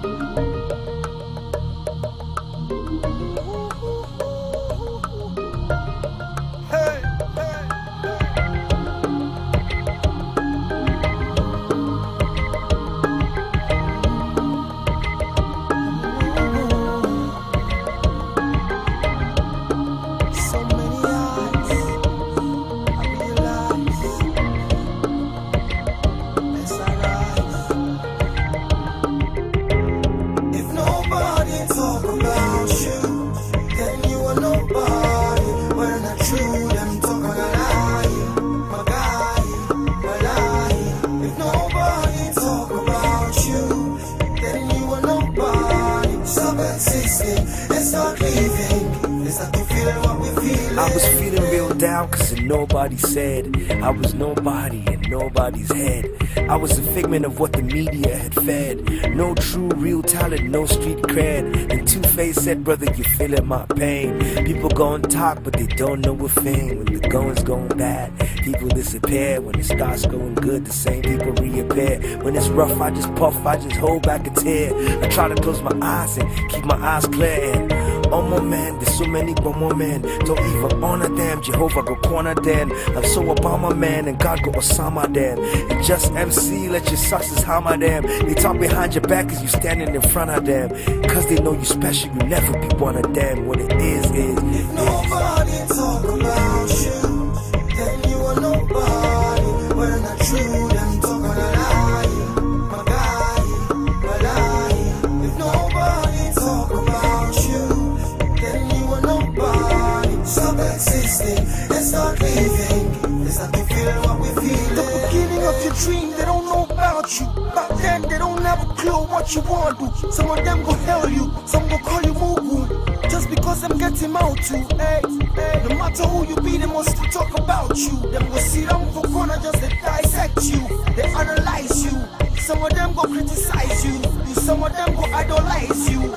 I was feeling real down cause nobody said I was nobody in nobody's head. I was a figment of what the media had fed. No true real talent, no street cred. And Two-Face said, brother, you feeling my pain. People gon' talk but they don't know a thing. When the going's going bad, people disappear. When it starts going good, the same people reappear. When it's rough, I just puff, I just hold back a tear. I try to close my eyes and keep my eyes clear. And oh my man, there's so many but more men. Don't even honor them, Jehovah go corner them. I'm so Obama man and God go Osama them. And just MC, let your success hammer them. They talk behind your back as you standing in front of them. Cause they know you special, you never be one of them. What it is if nobody talk about you, then you are nobody. When not true, them talk on a lie. My guy, my lie. If nobody talk about you, then you are nobody. Stop existing and start living. Let's not feel what we feel. The beginning of your dream, they don't know about you. Back then, they don't have a clue what you want to do. Some of them go hell you, some go call you Mugu. Just because I'm getting out too, hey, hey. No matter who you be, they must talk about you. Them go sit down for corner just to dissect you. They analyze you. Some of them go criticize you. Some of them go idolize you.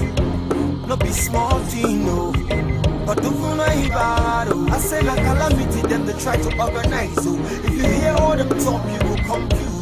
No be small thing, no. But do for my battle. I say like calamity, them they try to organize you. If you hear all them talk, you will confuse.